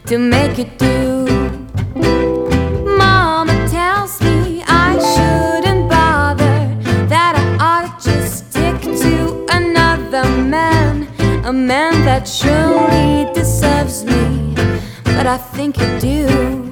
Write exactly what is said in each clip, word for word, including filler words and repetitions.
to make it do. Mama tells me I shouldn't bother, that I ought to just stick to another man, a man that surely deserves me, but I think you do.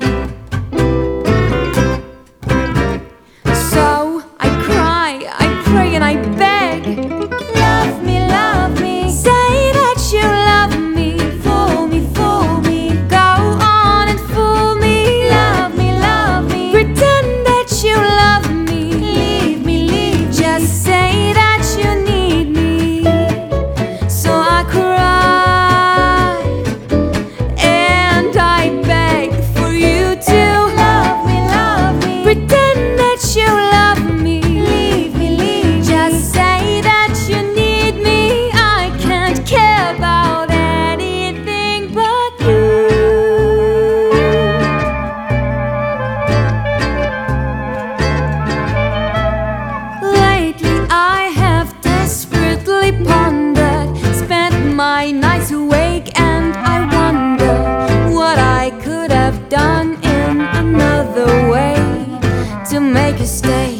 So I cry, I pray and I beg, love me, love me, say that you love me, fool me, fool me, go on and fool me, love me, love me, pretend that you love me, leave me, leave me, just say that you need me. So I cry and I beg for you to love me, love me, pretend that you love me, leave me, leave me, just say that you need me. I can't care about anything but you. Lately I have desperately pondered, spent my nights awake, and I wonder what I could have done in another way to make you stay.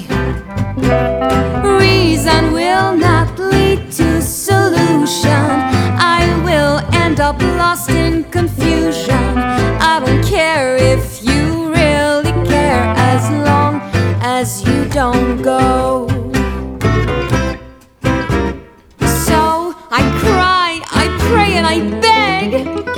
Reason will not lead to solution, I will end up lost in confusion. I don't care if you really care, as long as you don't go. So I cry, I pray and I beg,